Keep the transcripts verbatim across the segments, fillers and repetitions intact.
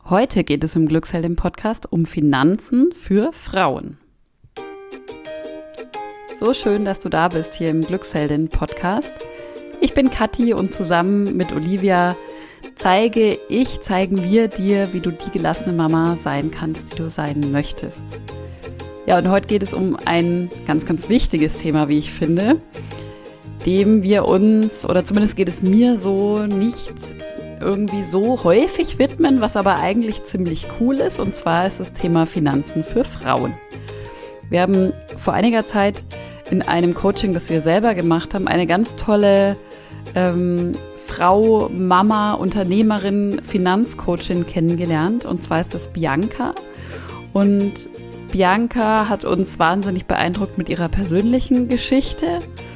Heute geht es im Glücksheldin-Podcast um Finanzen für Frauen. So schön, dass du da bist hier im Glücksheldin-Podcast. Ich bin Kathi und zusammen mit Olivia zeige ich, zeigen wir dir, wie du die gelassene Mama sein kannst, die du sein möchtest. Ja, und heute geht es um ein ganz, ganz wichtiges Thema, wie ich finde, dem wir uns, oder zumindest geht es mir so, nicht irgendwie so häufig widmen, was aber eigentlich ziemlich cool ist, und zwar ist das Thema Finanzen für Frauen. Wir haben vor einiger Zeit in einem Coaching, das wir selber gemacht haben, eine ganz tolle ähm, Frau, Mama, Unternehmerin, Finanzcoachin kennengelernt, und zwar ist das Bianca. Und Bianca hat uns wahnsinnig beeindruckt mit ihrer persönlichen Geschichte.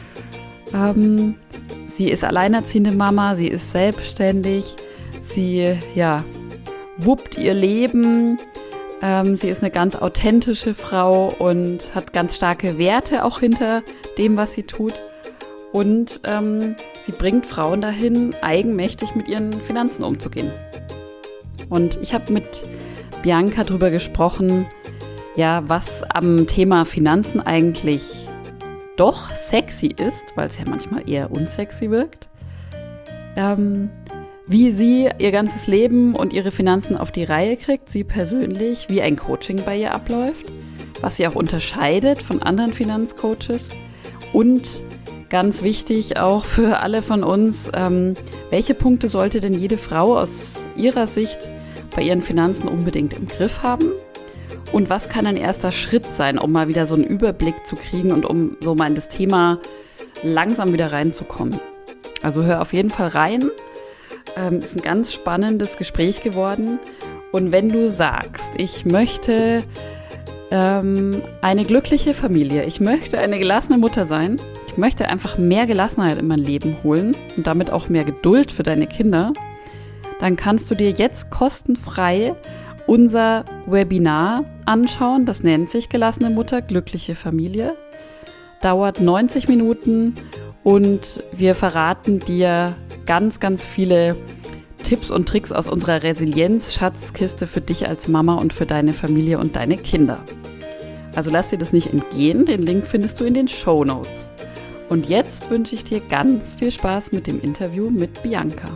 Ähm, sie ist alleinerziehende Mama, sie ist selbstständig, sie ja, wuppt ihr Leben, ähm, sie ist eine ganz authentische Frau und hat ganz starke Werte auch hinter dem, was sie tut. Und ähm, sie bringt Frauen dahin, eigenmächtig mit ihren Finanzen umzugehen. Und ich habe mit Bianca darüber gesprochen, ja, was am Thema Finanzen eigentlich doch sexy ist, weil es ja manchmal eher unsexy wirkt, ähm, wie sie ihr ganzes Leben und ihre Finanzen auf die Reihe kriegt, sie persönlich, wie ein Coaching bei ihr abläuft, was sie auch unterscheidet von anderen Finanzcoaches und ganz wichtig auch für alle von uns, ähm, welche Punkte sollte denn jede Frau aus ihrer Sicht bei ihren Finanzen unbedingt im Griff haben? Und was kann ein erster Schritt sein, um mal wieder so einen Überblick zu kriegen und um so mal in das Thema langsam wieder reinzukommen? Also hör auf jeden Fall rein. Ähm, ist ein ganz spannendes Gespräch geworden. Und wenn du sagst, ich möchte ähm, eine glückliche Familie, ich möchte eine gelassene Mutter sein, ich möchte einfach mehr Gelassenheit in mein Leben holen und damit auch mehr Geduld für deine Kinder, dann kannst du dir jetzt kostenfrei unser Webinar anschauen. Das nennt sich Gelassene Mutter, glückliche Familie. Dauert neunzig Minuten und wir verraten dir ganz, ganz viele Tipps und Tricks aus unserer Resilienz-Schatzkiste für dich als Mama und für deine Familie und deine Kinder. Also lass dir das nicht entgehen. Den Link findest du in den Shownotes. Und jetzt wünsche ich dir ganz viel Spaß mit dem Interview mit Bianca.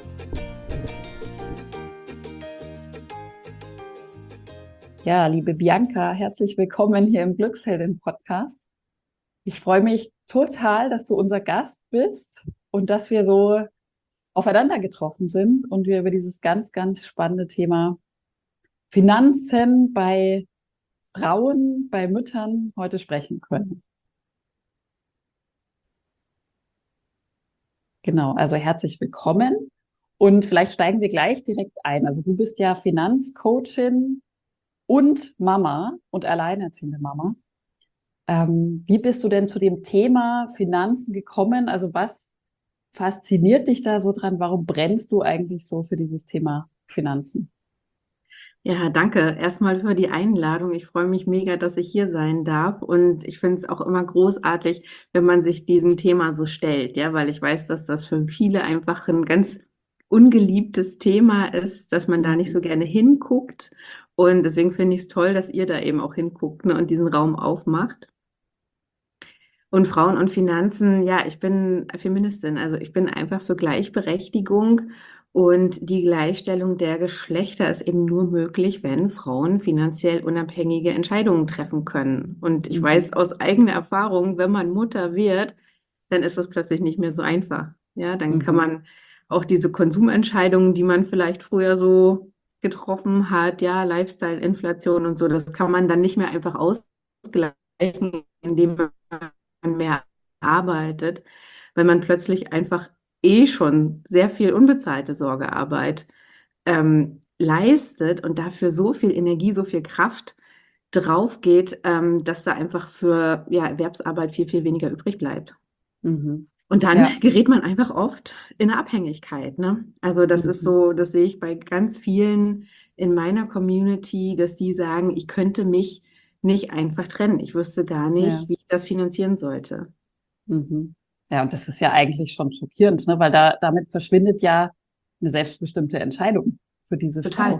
Ja, liebe Bianca, herzlich willkommen hier im Glücksheldin-Podcast. Ich freue mich total, dass du unser Gast bist und dass wir so aufeinander getroffen sind und wir über dieses ganz, ganz spannende Thema Finanzen bei Frauen, bei Müttern heute sprechen können. Genau, also herzlich willkommen und vielleicht steigen wir gleich direkt ein. Also du bist ja Finanzcoachin und Mama und alleinerziehende Mama. Ähm, wie bist du denn zu dem Thema Finanzen gekommen? Also was fasziniert dich da so dran? Warum brennst du eigentlich so für dieses Thema Finanzen? Ja, danke erstmal für die Einladung. Ich freue mich mega, dass ich hier sein darf. Und ich finde es auch immer großartig, wenn man sich diesem Thema so stellt, ja, weil ich weiß, dass das für viele einfach ein ganz ungeliebtes Thema ist, dass man da nicht so gerne hinguckt. Und deswegen finde ich es toll, dass ihr da eben auch hinguckt, ne, und diesen Raum aufmacht. Und Frauen und Finanzen, ja, ich bin Feministin, also ich bin einfach für Gleichberechtigung. Und die Gleichstellung der Geschlechter ist eben nur möglich, wenn Frauen finanziell unabhängige Entscheidungen treffen können. Und ich Mhm. weiß aus eigener Erfahrung, wenn man Mutter wird, dann ist das plötzlich nicht mehr so einfach. Ja, dann Mhm. kann man auch diese Konsumentscheidungen, die man vielleicht früher so getroffen hat, ja, Lifestyle, Inflation und so, das kann man dann nicht mehr einfach ausgleichen, indem man mehr arbeitet, weil man plötzlich einfach eh schon sehr viel unbezahlte Sorgearbeit ähm, leistet und dafür so viel Energie, so viel Kraft drauf geht, ähm, dass da einfach für ja, Erwerbsarbeit viel, viel weniger übrig bleibt. Mhm. Und dann Ja. gerät man einfach oft in eine Abhängigkeit, ne? Also das Mhm. ist so, das sehe ich bei ganz vielen in meiner Community, dass die sagen, ich könnte mich nicht einfach trennen. Ich wüsste gar nicht, Ja. wie ich das finanzieren sollte. Mhm. Ja, und das ist ja eigentlich schon schockierend, ne? Weil da damit verschwindet ja eine selbstbestimmte Entscheidung für diese Total. Frau.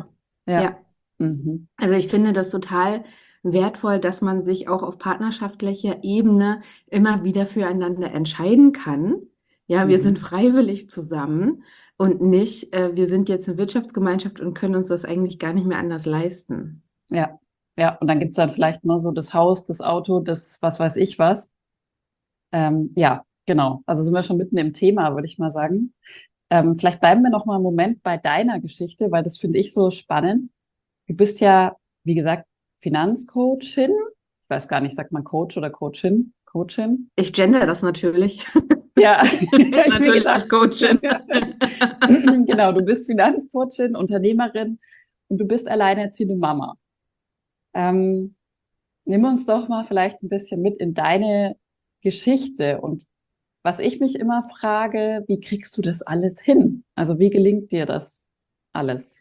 Ja. Ja. Mhm. Also ich finde das total wertvoll, dass man sich auch auf partnerschaftlicher Ebene immer wieder füreinander entscheiden kann. Ja, wir sind Mhm. freiwillig zusammen und nicht, äh, wir sind jetzt eine Wirtschaftsgemeinschaft und können uns das eigentlich gar nicht mehr anders leisten. Ja. Ja. Und dann gibt's dann vielleicht noch so das Haus, das Auto, das was weiß ich was. Ähm, ja, genau. Also sind wir schon mitten im Thema, würde ich mal sagen. Ähm, vielleicht bleiben wir noch mal einen Moment bei deiner Geschichte, weil das finde ich so spannend. Du bist ja, wie gesagt, Finanzcoachin. Ich weiß gar nicht, sagt man Coach oder Coachin? Coachin? Ich gender das natürlich. Ja, habe ich mir Natürlich gedacht. Coachin. Genau, du bist Finanzcoachin, Unternehmerin und du bist alleinerziehende Mama. Ähm, Nimm uns doch mal vielleicht ein bisschen mit in deine Geschichte. Und was ich mich immer frage, wie kriegst du das alles hin? Also wie gelingt dir das alles?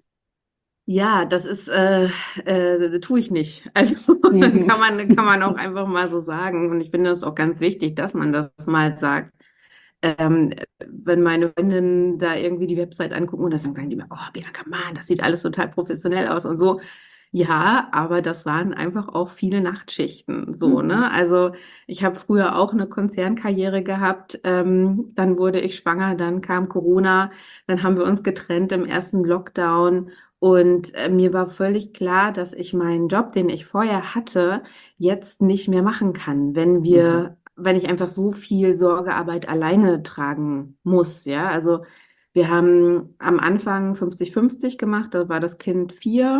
Ja, das ist, äh, äh, tue ich nicht. Also Mhm. kann man, kann man auch einfach mal so sagen. Und ich finde es auch ganz wichtig, dass man das mal sagt. Ähm, wenn meine Freundinnen da irgendwie die Website angucken und das dann sagen die mir, oh, Bianca, Mann, das sieht alles total professionell aus und so. Ja, aber das waren einfach auch viele Nachtschichten, so, Mhm. ne? Also ich habe früher auch eine Konzernkarriere gehabt, ähm, dann wurde ich schwanger, dann kam Corona, dann haben wir uns getrennt im ersten Lockdown und äh, mir war völlig klar, dass ich meinen Job, den ich vorher hatte, jetzt nicht mehr machen kann, wenn Mhm. wir, wenn ich einfach so viel Sorgearbeit alleine tragen muss, ja. Also wir haben am Anfang fünfzig fünfzig gemacht, da war das Kind vier.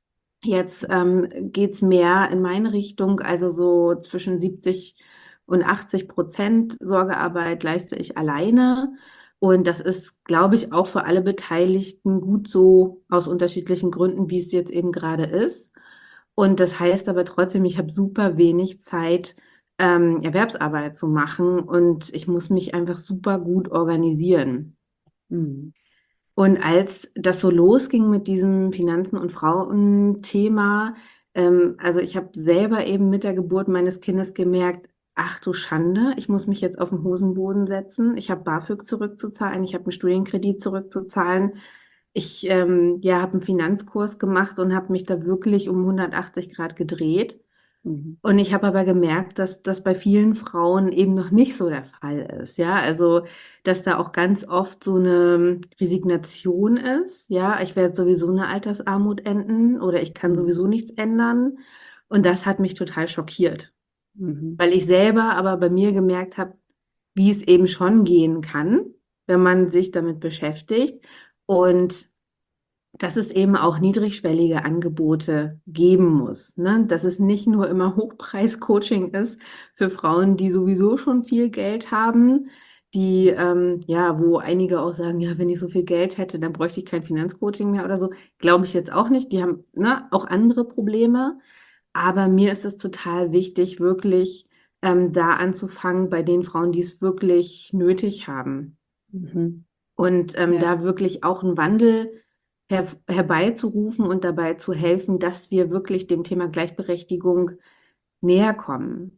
Jetzt ähm, geht's mehr in meine Richtung, also so zwischen siebzig und achtzig Prozent Sorgearbeit leiste ich alleine. Und das ist, glaube ich, auch für alle Beteiligten gut so aus unterschiedlichen Gründen, wie es jetzt eben gerade ist. Und das heißt aber trotzdem, ich habe super wenig Zeit, ähm, Erwerbsarbeit zu machen und ich muss mich einfach super gut organisieren. Mhm. Und als das so losging mit diesem Finanzen- und Frauenthema, ähm, also ich habe selber eben mit der Geburt meines Kindes gemerkt, ach du Schande, ich muss mich jetzt auf den Hosenboden setzen. Ich habe BAföG zurückzuzahlen, ich habe einen Studienkredit zurückzuzahlen. Ich ähm, ja, habe einen Finanzkurs gemacht und habe mich da wirklich um hundertachtzig Grad gedreht. Mhm. Und ich habe aber gemerkt, dass das bei vielen Frauen eben noch nicht so der Fall ist. Ja, also, dass da auch ganz oft so eine Resignation ist. Ja, ich werde sowieso in der Altersarmut enden oder ich kann Mhm. sowieso nichts ändern. Und das hat mich total schockiert, Mhm. weil ich selber aber bei mir gemerkt habe, wie es eben schon gehen kann, wenn man sich damit beschäftigt. Und dass es eben auch niedrigschwellige Angebote geben muss, ne? Dass es nicht nur immer Hochpreis-Coaching ist für Frauen, die sowieso schon viel Geld haben, die, ähm, ja, wo einige auch sagen, ja, wenn ich so viel Geld hätte, dann bräuchte ich kein Finanzcoaching mehr oder so. Glaube ich jetzt auch nicht. Die haben, ne, auch andere Probleme. Aber mir ist es total wichtig, wirklich ähm, da anzufangen bei den Frauen, die es wirklich nötig haben. Mhm. Und ähm, Ja. da wirklich auch einen Wandel her herbeizurufen und dabei zu helfen, dass wir wirklich dem Thema Gleichberechtigung näher kommen.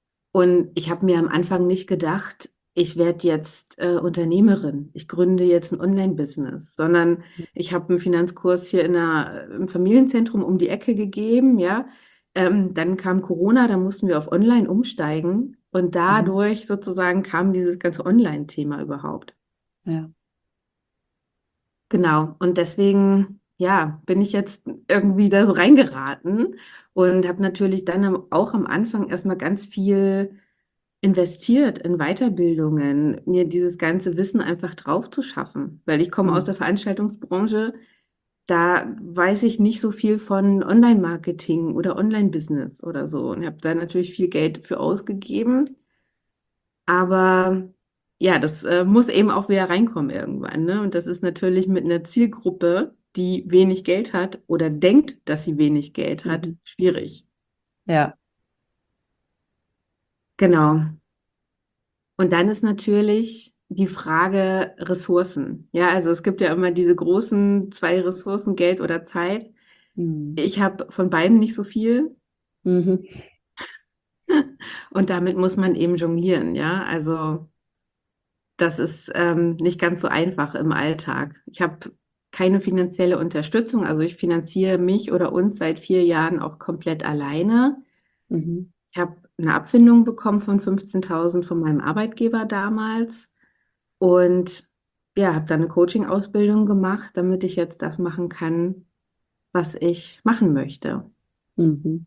Und ich habe mir am Anfang nicht gedacht, ich werde jetzt äh, Unternehmerin, ich gründe jetzt ein Online-Business, sondern ich habe einen Finanzkurs hier in einer, im Familienzentrum um die Ecke gegeben, ja. Ähm, dann kam Corona, da mussten wir auf Online umsteigen und Mhm. dadurch sozusagen kam dieses ganze Online-Thema überhaupt. Ja. Genau, und deswegen, ja, bin ich jetzt irgendwie da so reingeraten und habe natürlich dann am- auch am Anfang erstmal ganz viel investiert in Weiterbildungen, mir dieses ganze Wissen einfach drauf zu schaffen, weil ich komme aus der Mhm. Veranstaltungsbranche, da weiß ich nicht so viel von Online-Marketing oder Online-Business oder so und habe da natürlich viel Geld für ausgegeben. Aber ja, das äh, muss eben auch wieder reinkommen irgendwann, ne? Und das ist natürlich mit einer Zielgruppe, die wenig Geld hat oder denkt, dass sie wenig Geld hat, Mhm. schwierig. Ja. Genau. Und dann ist natürlich die Frage Ressourcen. Ja, also es gibt ja immer diese großen zwei Ressourcen, Geld oder Zeit. Mhm. Ich habe von beiden nicht so viel Mhm. und damit muss man eben jonglieren, ja. Also das ist ähm, nicht ganz so einfach im Alltag. Ich habe keine finanzielle Unterstützung. Also ich finanziere mich oder uns seit vier Jahren auch komplett alleine. Mhm. Ich habe eine Abfindung bekommen von fünfzehntausend von meinem Arbeitgeber damals und ja, habe dann eine Coaching-Ausbildung gemacht, damit ich jetzt das machen kann, was ich machen möchte. Mhm.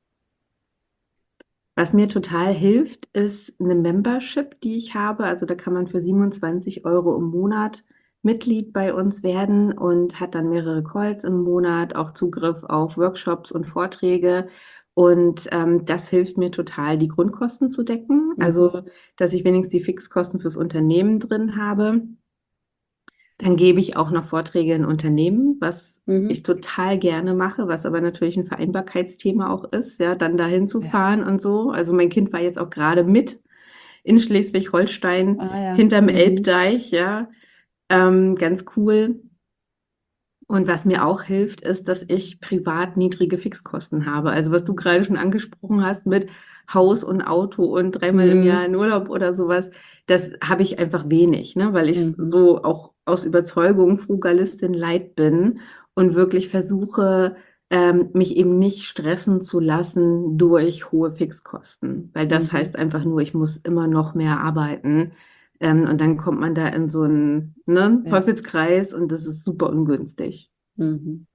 Was mir total hilft, ist eine Membership, die ich habe. Also da kann man für siebenundzwanzig Euro im Monat Mitglied bei uns werden und hat dann mehrere Calls im Monat, auch Zugriff auf Workshops und Vorträge. Und ähm, das hilft mir total, die Grundkosten zu decken. Mhm. Also, dass ich wenigstens die Fixkosten fürs Unternehmen drin habe. Dann gebe ich auch noch Vorträge in Unternehmen, was Mhm. ich total gerne mache, was aber natürlich ein Vereinbarkeitsthema auch ist, ja, dann dahin zu Ja. fahren und so. Also mein Kind war jetzt auch gerade mit in Schleswig-Holstein Ah ja. hinterm Mhm. Elbdeich, ja, ähm, ganz cool. Und was mir auch hilft, ist, dass ich privat niedrige Fixkosten habe. Also was du gerade schon angesprochen hast mit Haus und Auto und dreimal im Jahr Mhm. in Urlaub oder sowas, das habe ich einfach wenig, ne? Weil ich Mhm. so auch aus Überzeugung Frugalistin light bin und wirklich versuche, ähm, mich eben nicht stressen zu lassen durch hohe Fixkosten. Weil das Mhm. heißt einfach nur, ich muss immer noch mehr arbeiten. Ähm, und dann kommt man da in so einen, ne, Ja. Teufelskreis und das ist super ungünstig. Mhm.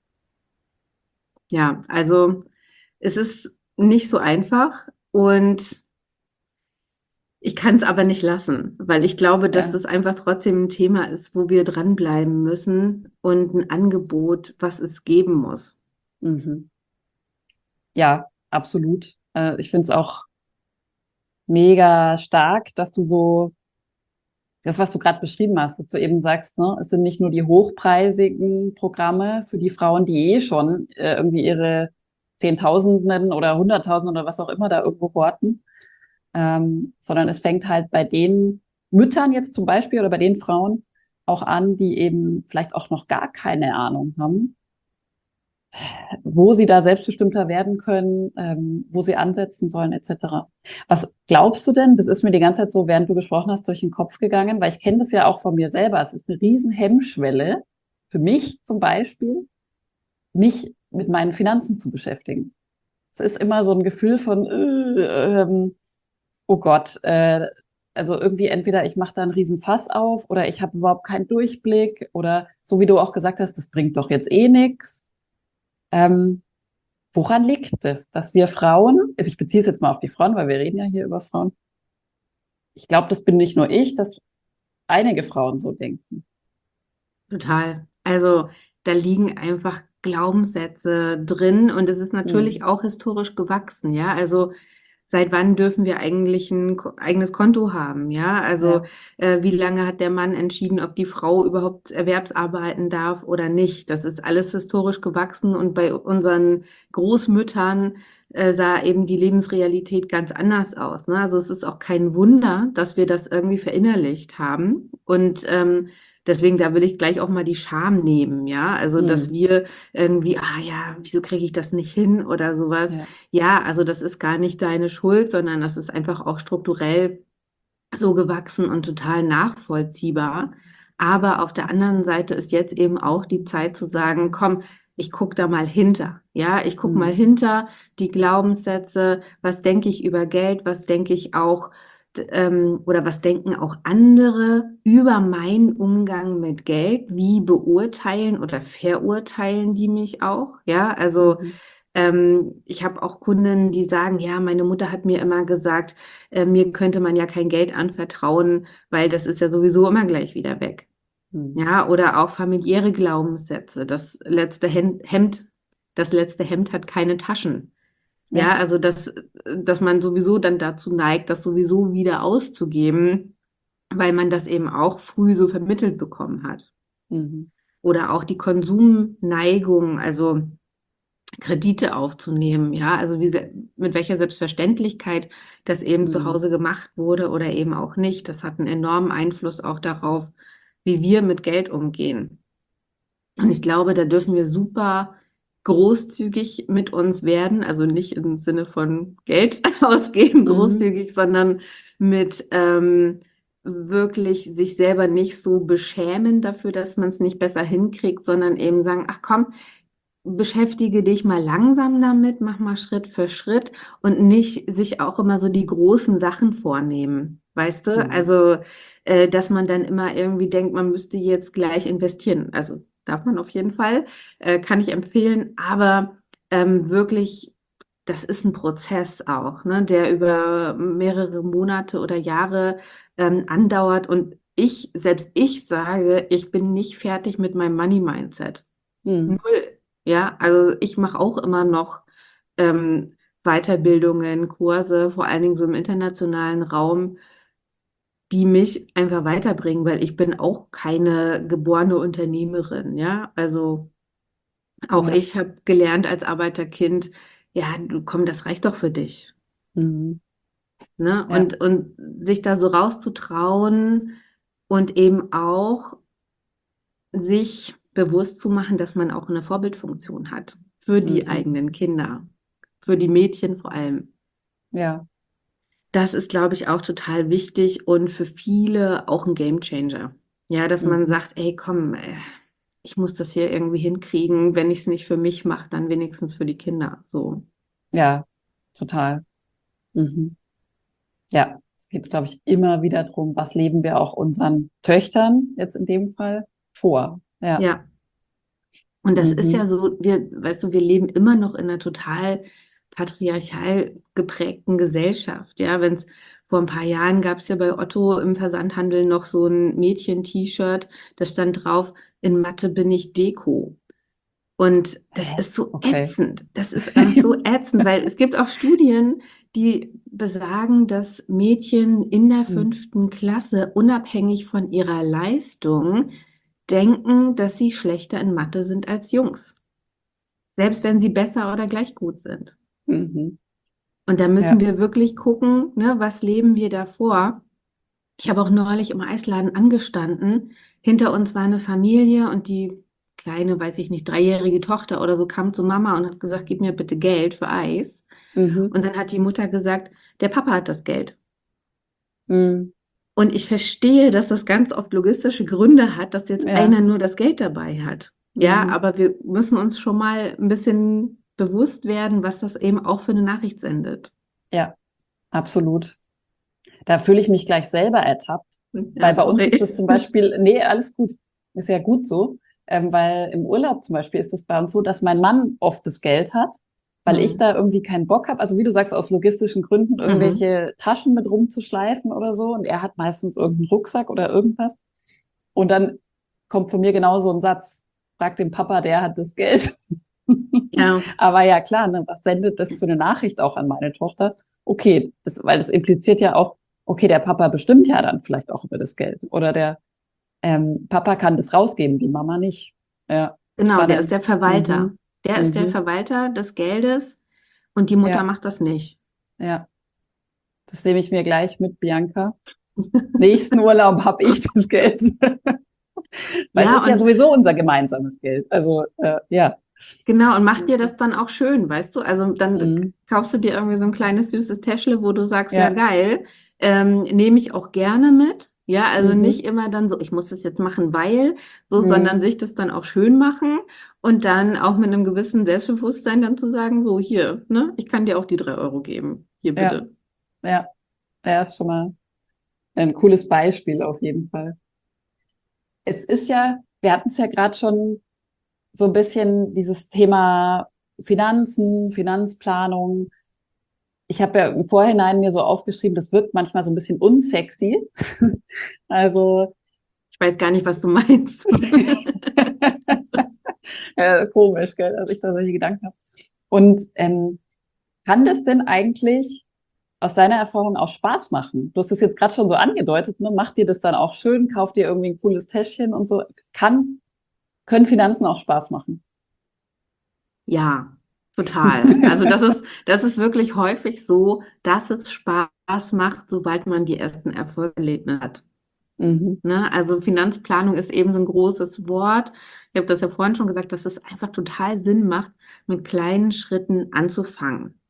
Ja, also es ist nicht so einfach und ich kann es aber nicht lassen, weil ich glaube, dass Ja. das einfach trotzdem ein Thema ist, wo wir dranbleiben müssen und ein Angebot, was es geben muss. Mhm. Ja, absolut. Äh, ich finde es auch mega stark, dass du so, das, was du gerade beschrieben hast, dass du eben sagst, ne, es sind nicht nur die hochpreisigen Programme für die Frauen, die eh schon äh, irgendwie ihre Zehntausenden oder Hunderttausenden oder was auch immer da irgendwo horten, ähm, sondern es fängt halt bei den Müttern jetzt zum Beispiel oder bei den Frauen auch an, die eben vielleicht auch noch gar keine Ahnung haben, wo sie da selbstbestimmter werden können, ähm, wo sie ansetzen sollen, et cetera. Was glaubst du denn? Das ist mir die ganze Zeit so, während du gesprochen hast, durch den Kopf gegangen, weil ich kenne das ja auch von mir selber. Es ist eine riesen Hemmschwelle für mich zum Beispiel, mich mit meinen Finanzen zu beschäftigen. Es ist immer so ein Gefühl von, äh, ähm, oh Gott, äh, also irgendwie entweder ich mache da einen riesen Fass auf oder ich habe überhaupt keinen Durchblick oder so wie du auch gesagt hast, das bringt doch jetzt eh nichts. Ähm, Woran liegt es, dass wir Frauen, also ich beziehe es jetzt mal auf die Frauen, weil wir reden ja hier über Frauen. Ich glaube, das bin nicht nur ich, dass einige Frauen so denken. Total. Also da liegen einfach Glaubenssätze drin und es ist natürlich Hm. auch historisch gewachsen, ja. Also seit wann dürfen wir eigentlich ein ko- eigenes Konto haben, ja? Also Ja. äh, wie lange hat der Mann entschieden, ob die Frau überhaupt erwerbsarbeiten darf oder nicht? Das ist alles historisch gewachsen und bei unseren Großmüttern äh, sah eben die Lebensrealität ganz anders aus, ne? Also es ist auch kein Wunder, dass wir das irgendwie verinnerlicht haben und ähm, deswegen, da will ich gleich auch mal die Scham nehmen, ja. Also, dass Hm. wir irgendwie, ah ja, wieso kriege ich das nicht hin oder sowas. Ja. Ja, also das ist gar nicht deine Schuld, sondern das ist einfach auch strukturell so gewachsen und total nachvollziehbar. Aber auf der anderen Seite ist jetzt eben auch die Zeit zu sagen, komm, ich gucke da mal hinter. Ja, ich gucke mal Hm. hinter die Glaubenssätze, was denke ich über Geld, was denke ich auch d- ähm, oder was denken auch andere über meinen Umgang mit Geld, wie beurteilen oder verurteilen die mich auch? Ja, also Mhm. ähm, ich habe auch Kunden, die sagen, ja, meine Mutter hat mir immer gesagt, äh, mir könnte man ja kein Geld anvertrauen, weil das ist ja sowieso immer gleich wieder weg. Hm. Ja, oder auch familiäre Glaubenssätze. Das letzte Hem- Hemd, das letzte Hemd hat keine Taschen. Ja, Echt? also dass, dass man sowieso dann dazu neigt, das sowieso wieder auszugeben, weil man das eben auch früh so vermittelt bekommen hat. Mhm. Oder auch die Konsumneigung, also Kredite aufzunehmen, ja, also wie, se- mit welcher Selbstverständlichkeit das eben zu Hm. Hause gemacht wurde oder eben auch nicht. Das hat einen enormen Einfluss auch darauf, wie wir mit Geld umgehen. Und ich glaube, da dürfen wir super großzügig mit uns werden, also nicht im Sinne von Geld ausgeben, Mhm. großzügig, sondern mit, ähm, wirklich sich selber nicht so beschämen dafür, dass man es nicht besser hinkriegt, sondern eben sagen, ach komm, beschäftige dich mal langsam damit, mach mal Schritt für Schritt und nicht sich auch immer so die großen Sachen vornehmen, weißt du? Mhm. Also, äh, dass man dann immer irgendwie denkt, man müsste jetzt gleich investieren. Also darf man auf jeden Fall, äh, kann ich empfehlen, aber ähm, wirklich, das ist ein Prozess auch, ne, der über mehrere Monate oder Jahre ähm, andauert. Und ich, selbst ich sage, ich bin nicht fertig mit meinem Money-Mindset. Mhm. Null. Ja, also ich mache auch immer noch ähm, Weiterbildungen, Kurse, vor allen Dingen so im internationalen Raum, die mich einfach weiterbringen, weil ich bin auch keine geborene Unternehmerin, ja. Also auch Ja. ich habe gelernt als Arbeiterkind, ja, du komm, das reicht doch für dich, Mhm. ne? Ja. Und, und sich da so rauszutrauen und eben auch sich bewusst zu machen, dass man auch eine Vorbildfunktion hat für die Mhm. eigenen Kinder, für die Mädchen vor allem. Ja. Das ist, glaube ich, auch total wichtig und für viele auch ein Gamechanger. Ja, dass man Mhm. sagt, ey, komm, äh, ich muss das hier irgendwie hinkriegen. Wenn ich es nicht für mich mache, dann wenigstens für die Kinder. So. Ja, total. Mhm. Ja, es geht, glaube ich, immer wieder drum, was leben wir auch unseren Töchtern jetzt in dem Fall vor. Ja. Ja. Und das ist ja Mhm. so, wir, weißt du, wir leben immer noch in einer total patriarchal geprägten Gesellschaft. Ja, wenn es vor ein paar Jahren gab es ja bei Otto im Versandhandel noch so ein Mädchen-T-Shirt, da stand drauf, in Mathe bin ich Deko. Und das Hä? ist so Okay. ätzend. Das ist einfach so ätzend, weil es gibt auch Studien, die besagen, dass Mädchen in der Mhm. fünften Klasse unabhängig von ihrer Leistung denken, dass sie schlechter in Mathe sind als Jungs, selbst wenn sie besser oder gleich gut sind. Mhm. Und da müssen Ja. wir wirklich gucken, ne, was leben wir da vor? Ich habe auch neulich im Eisladen angestanden. Hinter uns war eine Familie und die kleine, weiß ich nicht, dreijährige Tochter oder so kam zu Mama und hat gesagt, gib mir bitte Geld für Eis. Mhm. Und dann hat die Mutter gesagt, der Papa hat das Geld. Mhm. Und ich verstehe, dass das ganz oft logistische Gründe hat, dass jetzt Ja. einer nur das Geld dabei hat. Ja, Mhm. aber wir müssen uns schon mal ein bisschen bewusst werden, was das eben auch für eine Nachricht sendet. Ja, absolut. Da fühle ich mich gleich selber ertappt, Ja, weil bei uns ist sorry. das zum Beispiel, nee, alles gut, ist ja gut so, ähm, weil im Urlaub zum Beispiel ist es bei uns so, dass mein Mann oft das Geld hat, weil ich Hm. da irgendwie keinen Bock habe, also wie du sagst, aus logistischen Gründen Mhm. irgendwelche Taschen mit rumzuschleifen oder so und er hat meistens irgendeinen Rucksack oder irgendwas und dann kommt von mir genau so ein Satz, frag den Papa, der hat das Geld. Ja, Aber ja, klar, ne, was sendet das für eine Nachricht auch an meine Tochter? Okay, das, weil das impliziert ja auch, okay, der Papa bestimmt ja dann vielleicht auch über das Geld. Oder der ähm, Papa kann das rausgeben, die Mama nicht. Ja, genau, der ist spannend. der Verwalter. Mhm. Der ist der Mhm. Verwalter des Geldes und die Mutter Ja, macht das nicht. ja. Das nehme ich mir gleich mit, Bianca. Nächsten Urlaub habe ich das Geld. Weil es Ja, ist ja und sowieso unser gemeinsames Geld. Also, äh, ja. genau, und mach dir Mhm. das dann auch schön, weißt du? Also dann Mhm. kaufst du dir irgendwie so ein kleines süßes Täschle, wo du sagst, ja Ja. geil, ähm, nehme ich auch gerne mit. Ja, also nicht Mhm. immer dann so, ich muss das jetzt machen, weil, so, sondern Mhm. sich das dann auch schön machen und dann auch mit einem gewissen Selbstbewusstsein dann zu sagen, so hier, ne, ich kann dir auch die drei Euro geben. Hier Ja. bitte. Ja. Ja, ist schon mal ein cooles Beispiel auf jeden Fall. Es ist ja, wir hatten es ja gerade schon so ein bisschen dieses Thema Finanzen, Finanzplanung. Ich habe ja im Vorhinein mir so aufgeschrieben, das wirkt manchmal so ein bisschen unsexy. Also Ich weiß gar nicht, was du meinst. äh, komisch, gell, dass ich da solche Gedanken habe. Und ähm, kann das denn eigentlich aus deiner Erfahrung auch Spaß machen? Du hast es jetzt gerade schon so angedeutet, ne? Macht dir das dann auch schön, kauft dir irgendwie ein cooles Täschchen und so. Kann, können Finanzen auch Spaß machen? Ja, total. Also das ist, das ist wirklich häufig so, dass es Spaß macht, sobald man die ersten Erfolgserlebnisse hat. Mhm. Ne? Also Finanzplanung ist eben so ein großes Wort. Ich habe das ja vorhin schon gesagt, dass es einfach total Sinn macht, mit kleinen Schritten anzufangen.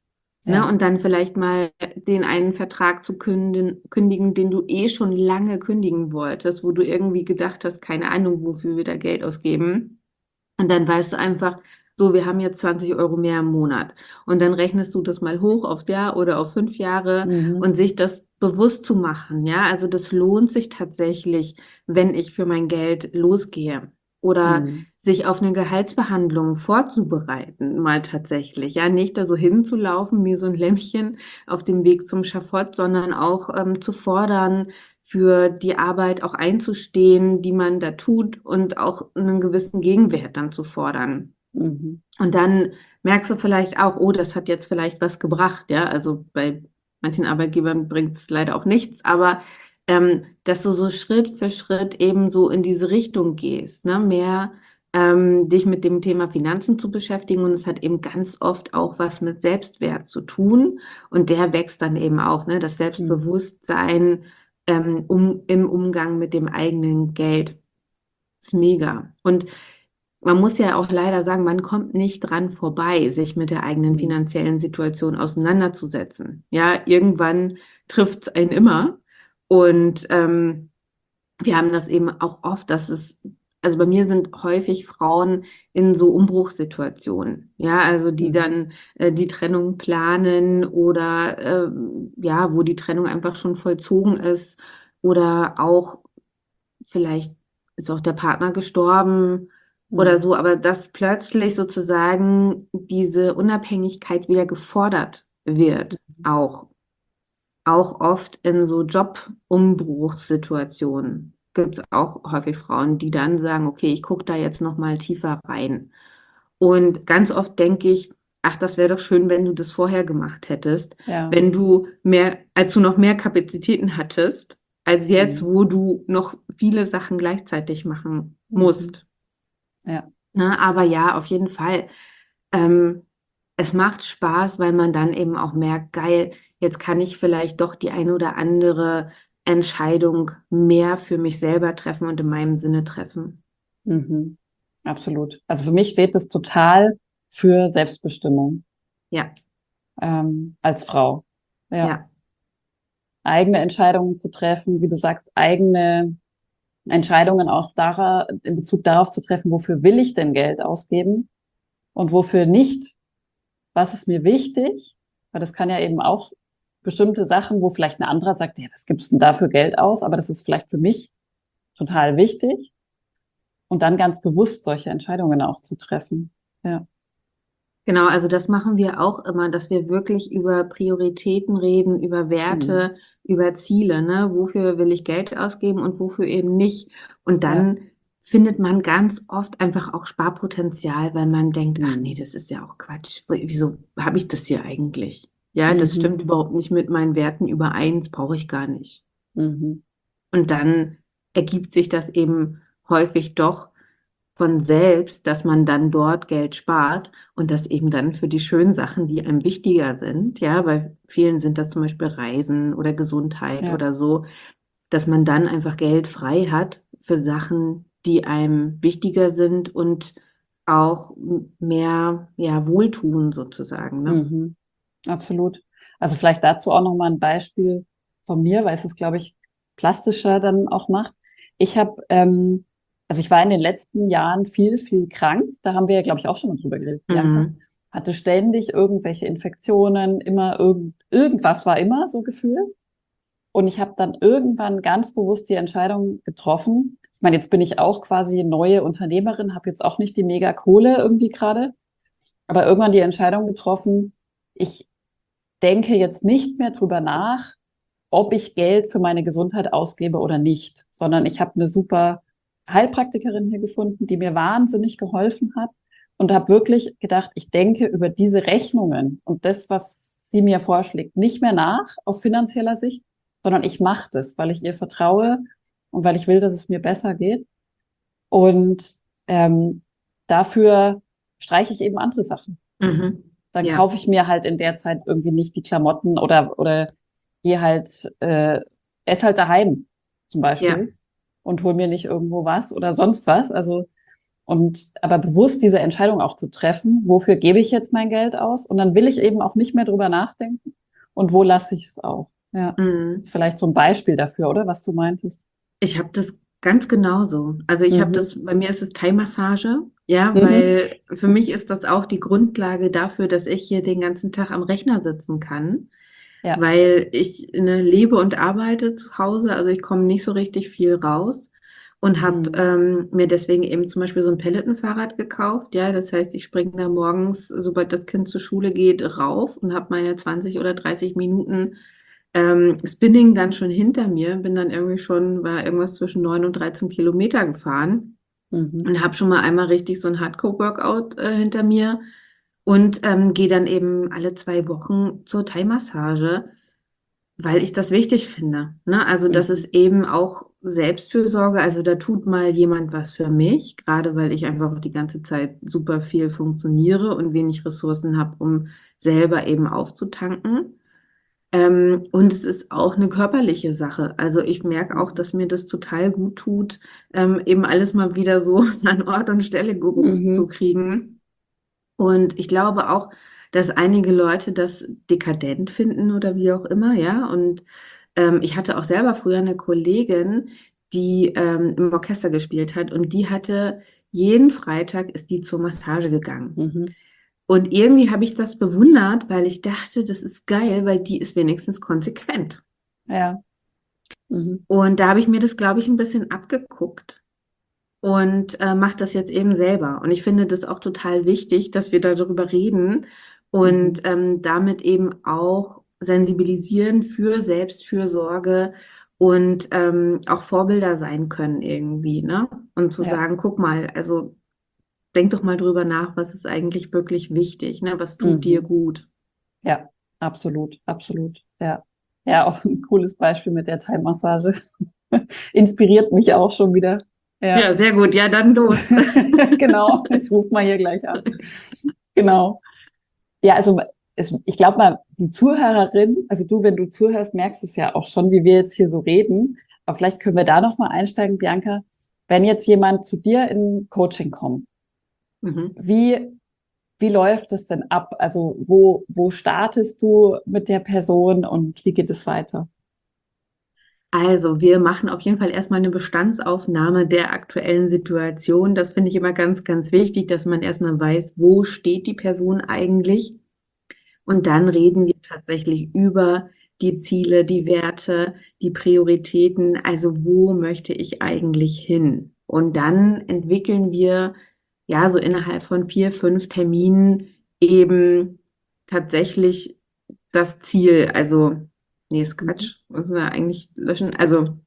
Ne? Ja. Und dann vielleicht mal den einen Vertrag zu kündigen, kündigen, den du eh schon lange kündigen wolltest, wo du irgendwie gedacht hast, keine Ahnung, wofür wir da Geld ausgeben. Und dann weißt du einfach, so, wir haben jetzt zwanzig Euro mehr im Monat. Und dann rechnest du das mal hoch aufs Jahr oder auf fünf Jahre Mhm. und sich das bewusst zu machen. Ja, also das lohnt sich tatsächlich, wenn ich für mein Geld losgehe. Oder Mhm. sich auf eine Gehaltsverhandlung vorzubereiten, mal tatsächlich. Ja, nicht da so hinzulaufen wie so ein Lämmchen auf dem Weg zum Schafott, sondern auch ähm, zu fordern, für die Arbeit auch einzustehen, die man da tut und auch einen gewissen Gegenwert dann zu fordern. Mhm. Und dann merkst du vielleicht auch, oh, das hat jetzt vielleicht was gebracht, ja. Also bei manchen Arbeitgebern bringt es leider auch nichts, aber ähm, dass du so Schritt für Schritt eben so in diese Richtung gehst, ne? Mehr ähm, dich mit dem Thema Finanzen zu beschäftigen. Und es hat eben ganz oft auch was mit Selbstwert zu tun. Und der wächst dann eben auch, ne? Das Mhm. Selbstbewusstsein ähm, um, im Umgang mit dem eigenen Geld. Ist mega. Und man muss ja auch leider sagen, man kommt nicht dran vorbei, sich mit der eigenen Mhm. finanziellen Situation auseinanderzusetzen. Ja, irgendwann trifft es einen immer. Und ähm, wir haben das eben auch oft, dass es, also bei mir sind häufig Frauen in so Umbruchssituationen, ja, also die Mhm. dann äh, die Trennung planen oder ähm, ja, wo die Trennung einfach schon vollzogen ist oder auch vielleicht ist auch der Partner gestorben oder Mhm. so, aber dass plötzlich sozusagen diese Unabhängigkeit wieder gefordert wird, auch, auch oft in so Jobumbruchssituationen gibt es auch häufig Frauen, die dann sagen, okay, ich gucke da jetzt noch mal tiefer rein. Und ganz oft denke ich, ach, das wäre doch schön, wenn du das vorher gemacht hättest, Ja. wenn du mehr, als du noch mehr Kapazitäten hattest, als jetzt, Mhm. wo du noch viele Sachen gleichzeitig machen Mhm. musst. Ja. Ne? Aber ja, auf jeden Fall. Ähm, Es macht Spaß, weil man dann eben auch merkt, geil, jetzt kann ich vielleicht doch die eine oder andere Entscheidung mehr für mich selber treffen und in meinem Sinne treffen. Mhm. Absolut. Also für mich steht das total für Selbstbestimmung, Ja, ähm, als Frau. Ja. ja. Eigene Entscheidungen zu treffen, wie du sagst, eigene Entscheidungen auch dara, in Bezug darauf zu treffen, wofür will ich denn Geld ausgeben und wofür nicht? Was ist mir wichtig? Weil das kann ja eben auch bestimmte Sachen, wo vielleicht ein anderer sagt, ja, was gibst du denn da für Geld aus? Aber das ist vielleicht für mich total wichtig. Und dann ganz bewusst solche Entscheidungen auch zu treffen. Ja. Genau, also das machen wir auch immer, dass wir wirklich über Prioritäten reden, über Mhm. Werte, über Ziele, ne? Wofür will ich Geld ausgeben und wofür eben nicht. Und Ja. dann findet man ganz oft einfach auch Sparpotenzial, weil man denkt, ach nee, Mhm. das ist ja auch Quatsch. Wieso habe ich das hier eigentlich? Ja, das Mhm. stimmt überhaupt nicht mit meinen Werten überein, das brauche ich gar nicht. Mhm. Und dann ergibt sich das eben häufig doch von selbst, dass man dann dort Geld spart und das eben dann für die schönen Sachen, die einem wichtiger sind, ja, bei vielen sind das zum Beispiel Reisen oder Gesundheit Ja. oder so, dass man dann einfach Geld frei hat für Sachen, die einem wichtiger sind und auch mehr, ja, Wohltun sozusagen, ne? Mhm. Absolut. Also vielleicht dazu auch nochmal ein Beispiel von mir, weil es es, glaube ich, plastischer dann auch macht. Ich habe, ähm, also ich war in den letzten Jahren viel, viel krank. Da haben wir ja, glaube ich, auch schon mal drüber geredet, Bianca. Mhm. Hatte ständig irgendwelche Infektionen, immer irgend, irgendwas war immer so gefühlt. Und ich habe dann irgendwann ganz bewusst die Entscheidung getroffen. Ich meine, jetzt bin ich auch quasi neue Unternehmerin, habe jetzt auch nicht die mega Kohle irgendwie gerade, aber irgendwann die Entscheidung getroffen, ich denke jetzt nicht mehr drüber nach, ob ich Geld für meine Gesundheit ausgebe oder nicht, sondern ich habe eine super Heilpraktikerin hier gefunden, die mir wahnsinnig geholfen hat und habe wirklich gedacht, ich denke über diese Rechnungen und das, was sie mir vorschlägt, nicht mehr nach aus finanzieller Sicht, sondern ich mache das, weil ich ihr vertraue und weil ich will, dass es mir besser geht. Und ähm, dafür streiche ich eben andere Sachen. Mhm. Dann Ja, kaufe ich mir halt in der Zeit irgendwie nicht die Klamotten oder, oder gehe halt, äh, esse halt daheim zum ja, Beispiel und hol mir nicht irgendwo was oder sonst was. Also Und aber bewusst diese Entscheidung auch zu treffen, wofür gebe ich jetzt mein Geld aus? Und dann will ich eben auch nicht mehr drüber nachdenken. Und wo lasse ich es auch? Ja, das Mhm. ist vielleicht so ein Beispiel dafür, oder was du meintest? Ich habe das ganz genauso. Also ich habe Mhm. das, bei mir ist es Thai-Massage, ja, Mhm. weil für mich ist das auch die Grundlage dafür, dass ich hier den ganzen Tag am Rechner sitzen kann, Ja. weil ich ne, lebe und arbeite zu Hause, also ich komme nicht so richtig viel raus und habe Mhm. ähm, mir deswegen eben zum Beispiel so ein Peloton-Fahrrad gekauft, ja, das heißt, ich springe da morgens, sobald das Kind zur Schule geht, rauf und habe meine zwanzig oder dreißig Minuten ähm, Spinning dann schon hinter mir, bin dann irgendwie schon, war irgendwas zwischen neun und dreizehn Kilometer gefahren Mhm. und habe schon mal einmal richtig so ein Hardcore-Workout äh, hinter mir und ähm, gehe dann eben alle zwei Wochen zur Thai-Massage, weil ich das wichtig finde. Ne? Also das Mhm. ist eben auch Selbstfürsorge, also da tut mal jemand was für mich, gerade weil ich einfach auch die ganze Zeit super viel funktioniere und wenig Ressourcen habe, um selber eben aufzutanken. Ähm, und es ist auch eine körperliche Sache. Also ich merke auch, Mhm. dass mir das total gut tut, ähm, eben alles mal wieder so an Ort und Stelle gerufen zu Mhm. kriegen. Und ich glaube auch, dass einige Leute das dekadent finden oder wie auch immer, ja. Und ähm, ich hatte auch selber früher eine Kollegin, die ähm, im Orchester gespielt hat und die hatte jeden Freitag ist die zur Massage gegangen. Mhm. Und irgendwie habe ich das bewundert, weil ich dachte, das ist geil, weil die ist wenigstens konsequent. Ja. Mhm. Und da habe ich mir das, glaube ich, ein bisschen abgeguckt und äh, mache das jetzt eben selber. Und ich finde das auch total wichtig, dass wir darüber reden und Mhm. ähm, damit eben auch sensibilisieren für Selbstfürsorge und ähm, auch Vorbilder sein können irgendwie, ne? Und zu Ja. sagen, guck mal, also denk doch mal drüber nach, was ist eigentlich wirklich wichtig, ne? Was tut dir Mhm. gut? Ja, absolut, absolut. Ja. Ja, auch ein cooles Beispiel mit der Thai-Massage. Inspiriert mich auch schon wieder. Ja. Ja, sehr gut. Ja, dann los. Genau, ich rufe mal hier gleich an. Genau. Ja, also es, ich glaube mal, die Zuhörerin, also du, wenn du zuhörst, merkst es ja auch schon, wie wir jetzt hier so reden. Aber vielleicht können wir da noch mal einsteigen, Bianca. Wenn jetzt jemand zu dir in Coaching kommt, Mhm. wie, wie läuft es denn ab? Also wo, wo startest du mit der Person und wie geht es weiter? Also, wir machen auf jeden Fall erstmal eine Bestandsaufnahme der aktuellen Situation. Das finde ich immer ganz, ganz wichtig, dass man erstmal weiß, wo steht die Person eigentlich. Und dann reden wir tatsächlich über die Ziele, die Werte, die Prioritäten. Also, wo möchte ich eigentlich hin? Und dann entwickeln wir ja so innerhalb von vier, fünf Terminen eben tatsächlich das Ziel. Also, nee, ist Mhm. Quatsch, müssen wir eigentlich löschen. Also,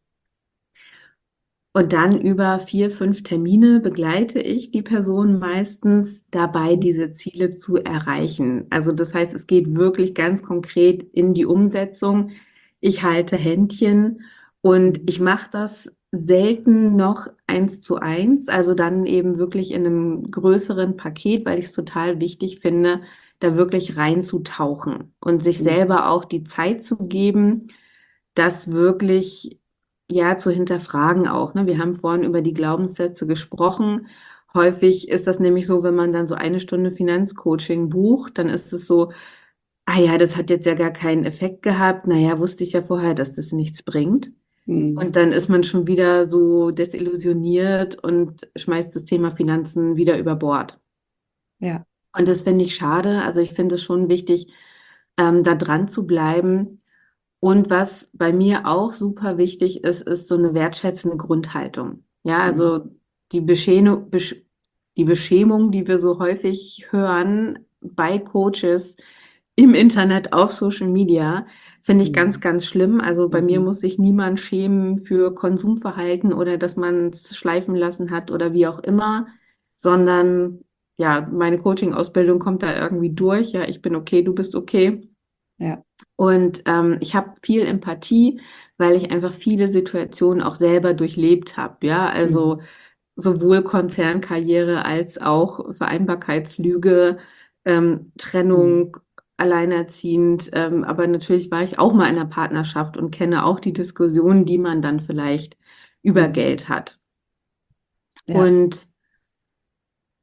und dann über vier, fünf Termine begleite ich die Person meistens dabei, Mhm. diese Ziele zu erreichen. Also das heißt, es geht wirklich ganz konkret in die Umsetzung. Ich halte Händchen und Mhm. ich mache das selten noch eins zu eins, also dann eben wirklich in einem größeren Paket, weil ich es total wichtig finde, da wirklich reinzutauchen und sich Mhm. selber auch die Zeit zu geben, das wirklich ja zu hinterfragen auch. Ne? Wir haben vorhin über die Glaubenssätze gesprochen. Häufig ist das nämlich so, wenn man dann so eine Stunde Finanzcoaching bucht, dann ist es so, ah ja, das hat jetzt ja gar keinen Effekt gehabt. Naja, wusste ich ja vorher, dass das nichts bringt. Mhm. Und dann ist man schon wieder so desillusioniert und schmeißt das Thema Finanzen wieder über Bord. Ja. Und das finde ich schade. Also ich finde es schon wichtig, ähm, da dran zu bleiben. Und was bei mir auch super wichtig ist, ist so eine wertschätzende Grundhaltung. Ja, Mhm. also die Beschämung, Besch die Beschämung, die wir so häufig hören bei Coaches im Internet, auf Social Media, finde ich ganz, Mhm. ganz schlimm. Also bei mir Mhm. muss sich niemand schämen für Konsumverhalten oder dass man es schleifen lassen hat oder wie auch immer, sondern ja, meine Coaching-Ausbildung kommt da irgendwie durch. Ja, ich bin okay, du bist okay. Ja. Und ähm, ich habe viel Empathie, weil ich einfach viele Situationen auch selber durchlebt habe. Ja, also Mhm. sowohl Konzernkarriere als auch Vereinbarkeitslüge, ähm, Mhm. Trennung, alleinerziehend. Ähm, aber natürlich war ich auch mal in einer Partnerschaft und kenne auch die Diskussionen, die man dann vielleicht über Mhm. Geld hat. Ja. Und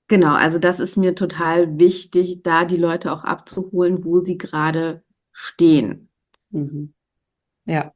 Genau, also das ist mir total wichtig, da die Leute auch abzuholen, wo sie gerade stehen. Mhm. Ja.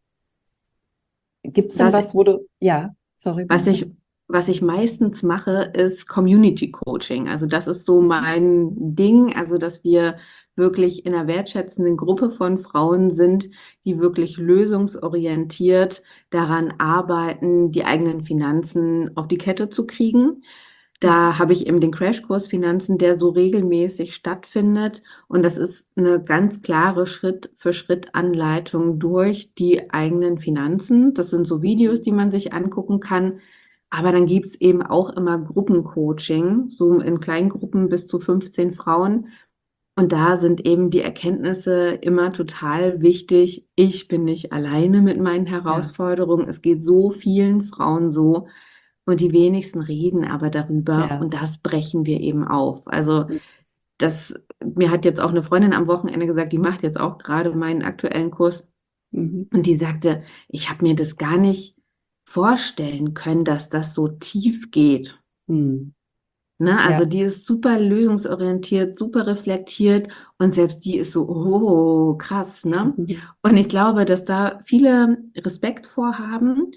Gibt es denn Was, was, wo du, ja, sorry, was weiter. ich, was ich meistens mache, ist Community Coaching. Also das ist so Mhm. mein Ding, also dass wir wirklich in einer wertschätzenden Gruppe von Frauen sind, die wirklich lösungsorientiert daran arbeiten, die eigenen Finanzen auf die Kette zu kriegen. Mhm. Da habe ich eben den Crashkurs Finanzen, der so regelmäßig stattfindet. Und das ist eine ganz klare Schritt-für-Schritt-Anleitung durch die eigenen Finanzen. Das sind so Videos, Mhm. die man sich angucken kann. Aber dann gibt's eben auch immer Gruppencoaching, so in Kleingruppen bis zu fünfzehn Frauen. Und da sind eben die Erkenntnisse immer total wichtig. Ich bin nicht alleine mit meinen Ja, Herausforderungen. Es geht so vielen Frauen so. Und die wenigsten reden aber darüber. ja. Und das brechen wir eben auf. Also das, mir hat jetzt auch eine Freundin am Wochenende gesagt, die macht jetzt auch gerade meinen aktuellen Kurs. Mhm. Und die sagte, ich habe mir das gar nicht vorstellen können, dass das so tief geht. Mhm. Ne? Also Ja. die ist super lösungsorientiert, super reflektiert und selbst die ist so, oh, krass, ne? Und ich glaube, dass da viele Respekt vorhaben,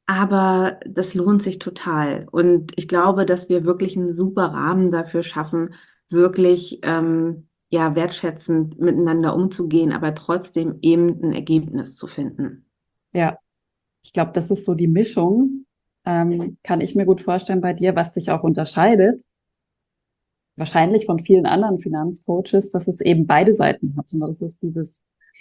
aber das lohnt sich total. Und ich glaube, dass wir wirklich einen super Rahmen dafür schaffen, wirklich ähm, ja, wertschätzend miteinander umzugehen, aber trotzdem eben ein Ergebnis zu finden. Ja. Ich glaube, das ist so die Mischung, ähm, kann ich mir gut vorstellen bei dir, was dich auch unterscheidet, wahrscheinlich von vielen anderen Finanzcoaches, dass es eben beide Seiten hat. Und das ist dieses,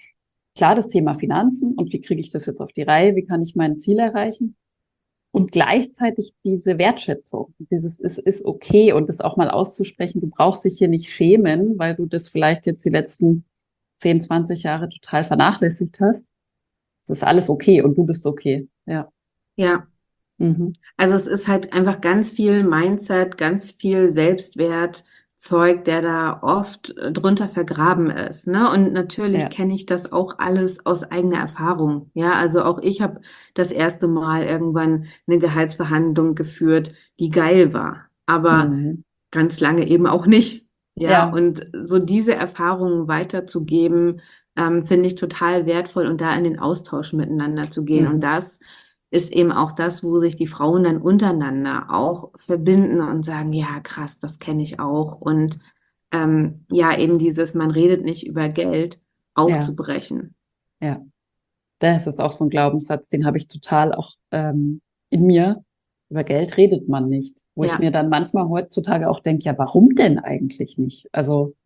klar, das Thema Finanzen und wie kriege ich das jetzt auf die Reihe, wie kann ich mein Ziel erreichen? Und gleichzeitig diese Wertschätzung, dieses es ist okay und das auch mal auszusprechen, du brauchst dich hier nicht schämen, weil du das vielleicht jetzt die letzten zehn, zwanzig Jahre total vernachlässigt hast. Das ist alles okay und du bist okay. Ja. Ja. Mhm. Also es ist halt einfach ganz viel Mindset, ganz viel Selbstwertzeug, der da oft äh, drunter vergraben ist, ne? Und natürlich Ja. kenne ich das auch alles aus eigener Erfahrung. Ja, also auch ich habe das erste Mal irgendwann eine Gehaltsverhandlung geführt, die geil war, aber Mhm. ganz lange eben auch nicht. Ja, Ja. und so diese Erfahrungen weiterzugeben, ähm, finde ich total wertvoll und da in den Austausch miteinander zu gehen. Und Mhm. das ist eben auch das, wo sich die Frauen dann untereinander auch verbinden und sagen, ja, krass, das kenne ich auch. Und ähm, ja, eben dieses, man redet nicht über Geld, Ja. aufzubrechen. Ja. Das ist auch so ein Glaubenssatz, den habe ich total auch ähm, in mir. Über Geld redet man nicht. Wo ich Ja, mir dann manchmal heutzutage auch denke, ja, warum denn eigentlich nicht? Also,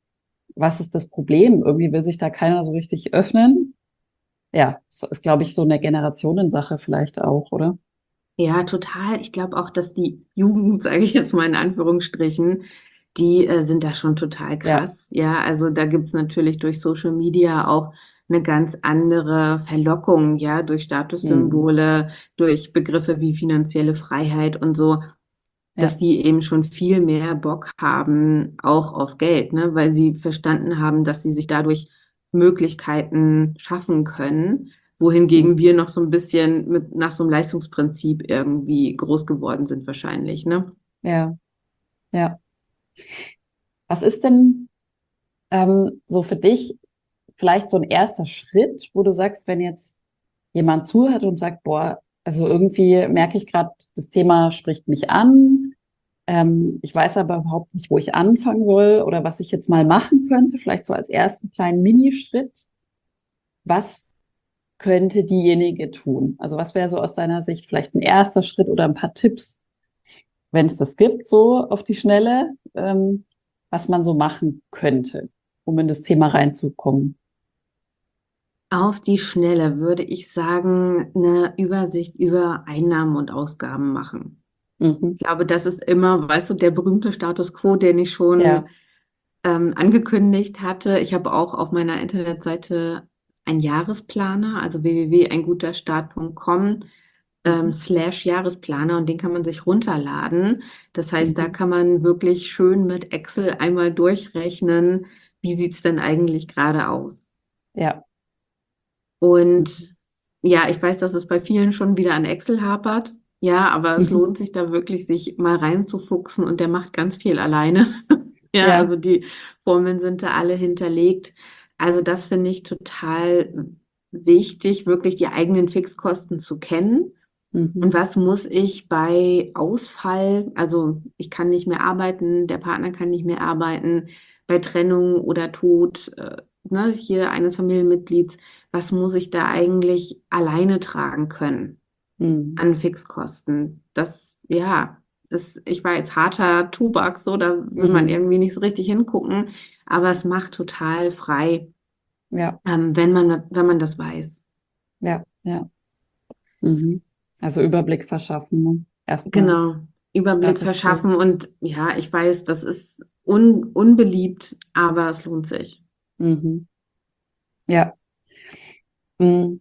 was ist das Problem? Irgendwie will sich da keiner so richtig öffnen. Ja, das ist, glaube ich, so eine Generationensache vielleicht auch, oder? ja, total. Ich glaube auch, dass die Jugend, sage ich jetzt mal in Anführungsstrichen, die äh, sind da schon total Ja. krass. Ja, also da gibt's natürlich durch Social Media auch eine ganz andere Verlockung, ja, durch Mhm. Statussymbole, durch Begriffe wie finanzielle Freiheit und so, dass Ja. die eben schon viel mehr Bock haben, auch auf Geld, ne, weil sie verstanden haben, dass sie sich dadurch Möglichkeiten schaffen können, wohingegen Mhm. wir noch so ein bisschen mit nach so einem Leistungsprinzip irgendwie groß geworden sind wahrscheinlich, ne? Ja. Ja. Was ist denn ähm, so für dich vielleicht so ein erster Schritt, wo du sagst, wenn jetzt jemand zuhört und sagt, boah, also irgendwie merke ich gerade, das Thema spricht mich an. Ähm, ich weiß aber überhaupt nicht, wo ich anfangen soll oder was ich jetzt mal machen könnte. Vielleicht so als ersten kleinen Minischritt. Was könnte diejenige tun? Also was wäre so aus deiner Sicht vielleicht ein erster Schritt oder ein paar Tipps, wenn es das gibt, so auf die Schnelle, ähm, was man so machen könnte, um in das Thema reinzukommen? Auf die Schnelle würde ich sagen, eine Übersicht über Einnahmen und Ausgaben machen. Mhm. Ich glaube, das ist immer, weißt du, der berühmte Status quo, den ich schon Ja. ähm, angekündigt hatte. Ich habe auch auf meiner Internetseite einen Jahresplaner, also w w w punkt ein guter start punkt com ähm, Mhm. slash Jahresplaner und den kann man sich runterladen. Das heißt, da Mhm. kann man wirklich schön mit Excel einmal durchrechnen, wie sieht's denn eigentlich gerade aus. Ja. Mhm. Und ja, ich weiß, dass es bei vielen schon wieder an Excel hapert. Ja, aber es Mhm. lohnt sich da wirklich, sich mal reinzufuchsen und der macht ganz viel alleine. Ja, Ja. also die Formeln sind da alle hinterlegt. Also das finde ich total wichtig, wirklich die eigenen Fixkosten zu kennen. Und Mhm. was muss ich bei Ausfall, also ich kann nicht mehr arbeiten, der Partner kann nicht mehr arbeiten, bei Trennung oder Tod, äh, ne, hier eines Familienmitglieds, was muss ich da eigentlich alleine tragen können Mhm. an Fixkosten? Das, ja, das, ich war jetzt harter Tobak, so, da will man Mhm. irgendwie nicht so richtig hingucken, aber es macht total frei, Ja, ähm, wenn man, wenn man das weiß. ja, ja. Mhm. Also Überblick verschaffen, ne? Erstmal. Genau, Ja, Überblick das stimmt. verschaffen und ja, ich weiß, das ist un unbeliebt, aber es lohnt sich. Mhm. Ja. Mhm.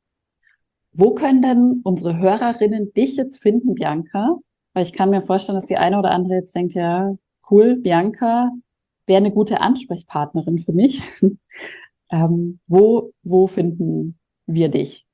Wo können denn unsere Hörerinnen dich jetzt finden, Bianca? Weil ich kann mir vorstellen, dass die eine oder andere jetzt denkt, ja, cool, Bianca wäre eine gute Ansprechpartnerin für mich. Ähm, wo, wo finden wir dich?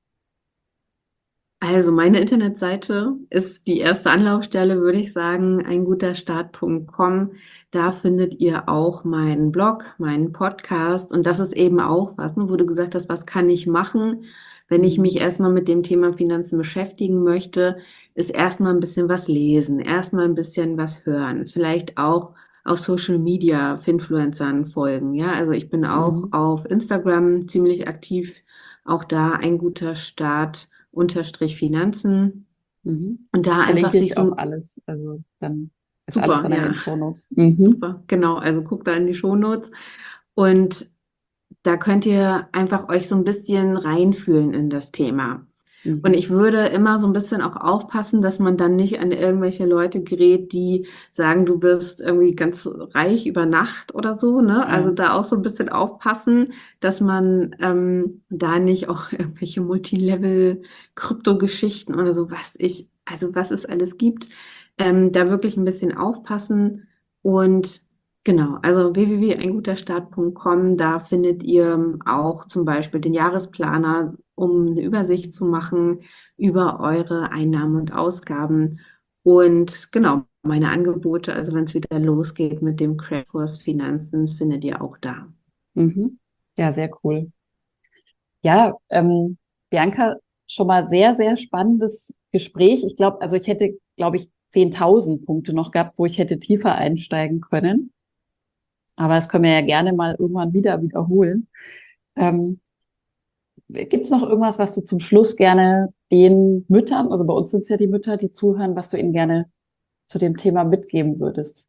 Also meine Internetseite ist die erste Anlaufstelle, würde ich sagen, ein guter Start Punkt com. Da findet ihr auch meinen Blog, meinen Podcast und das ist eben auch was, ne, wo du gesagt hast, was kann ich machen, wenn ich mich Mhm. erstmal mit dem Thema Finanzen beschäftigen möchte, ist erstmal ein bisschen was lesen, erstmal ein bisschen was hören, vielleicht auch auf Social Media Finfluencern folgen, ja, also ich bin auch Mhm. auf Instagram ziemlich aktiv, auch da ein guter Start unterstrich Finanzen Mhm. und da einfach Verlinke sich ich auch so, alles. Also dann ist alles super, dann in ja, den Shownotes. Mhm. super, genau, also guckt da in die Shownotes und da könnt ihr einfach euch so ein bisschen reinfühlen in das Thema. Und Mhm. ich würde immer so ein bisschen auch aufpassen, dass man dann nicht an irgendwelche Leute gerät, die sagen, du wirst irgendwie ganz reich über Nacht oder so, ne? Also Ja. da auch so ein bisschen aufpassen, dass man ähm, da nicht auch irgendwelche Multilevel-Krypto-Geschichten oder so, was ich, also was es alles gibt, ähm, da wirklich ein bisschen aufpassen und genau, also w w w punkt ein guter start punkt com, da findet ihr auch zum Beispiel den Jahresplaner, um eine Übersicht zu machen über eure Einnahmen und Ausgaben. Und genau, meine Angebote, also wenn es wieder losgeht mit dem Crashkurs Finanzen, findet ihr auch da. Mhm. Ja, sehr cool. Ja, ähm, Bianca, schon mal sehr, sehr spannendes Gespräch. Ich glaube, also ich hätte, glaube ich, zehntausend Punkte noch gehabt, wo ich hätte tiefer einsteigen können. Aber das können wir ja gerne mal irgendwann wieder wiederholen. Ähm, Gibt es noch irgendwas, was du zum Schluss gerne den Müttern, also bei uns sind es ja die Mütter, die zuhören, was du ihnen gerne zu dem Thema mitgeben würdest?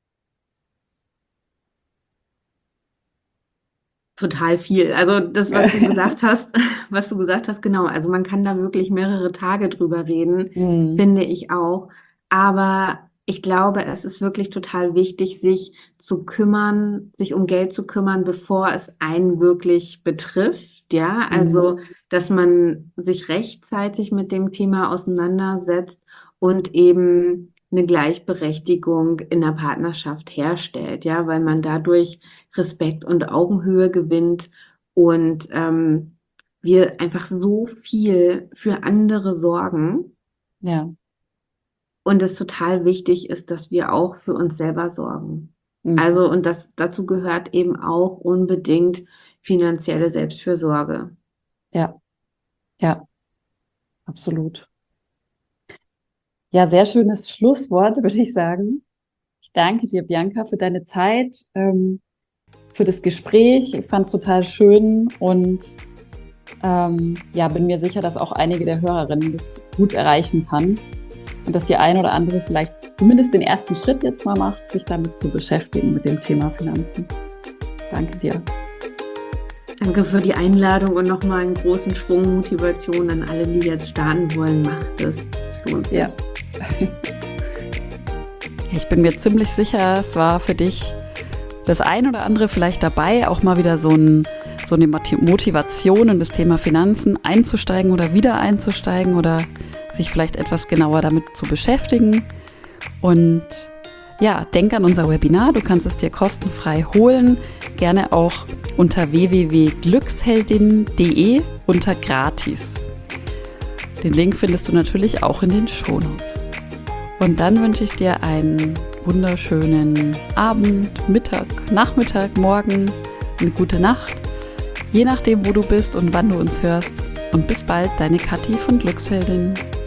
Total viel. Also das, was du gesagt hast, was du gesagt hast, genau. Also man kann da wirklich mehrere Tage drüber reden, Hm. finde ich auch. Aber ich glaube, es ist wirklich total wichtig, sich zu kümmern, sich um Geld zu kümmern, bevor es einen wirklich betrifft. Ja, Hm. also, dass man sich rechtzeitig mit dem Thema auseinandersetzt und eben eine Gleichberechtigung in der Partnerschaft herstellt. Ja, weil man dadurch Respekt und Augenhöhe gewinnt und ähm, wir einfach so viel für andere sorgen Ja. und es total wichtig ist, dass wir auch für uns selber sorgen. Mhm. Also, und das dazu gehört eben auch unbedingt finanzielle Selbstfürsorge. Ja. Ja. Absolut. Ja, sehr schönes Schlusswort, würde ich sagen. Ich danke dir, Bianca, für deine Zeit, ähm, für das Gespräch. Ich fand es total schön und ähm, ja, bin mir sicher, dass auch einige der Hörerinnen das gut erreichen kann und dass die eine oder andere vielleicht zumindest den ersten Schritt jetzt mal macht, sich damit zu beschäftigen mit dem Thema Finanzen. Danke dir. Danke für die Einladung und nochmal einen großen Schwung Motivation an alle, die jetzt starten wollen. Macht es. Es lohnt sich. Ja. Ich bin mir ziemlich sicher, es war für dich das ein oder andere vielleicht dabei, auch mal wieder so, ein, so eine Motivation in das Thema Finanzen einzusteigen oder wieder einzusteigen oder sich vielleicht etwas genauer damit zu beschäftigen. Und ja, denk an unser Webinar, du kannst es dir kostenfrei holen, gerne auch unter w w w punkt glücksheldin punkt de unter gratis. Den Link findest du natürlich auch in den Shownotes. Und dann wünsche ich dir einen wunderschönen Abend, Mittag, Nachmittag, Morgen, eine gute Nacht, je nachdem, wo du bist und wann du uns hörst. Und bis bald, deine Kathi von Glücksheldin.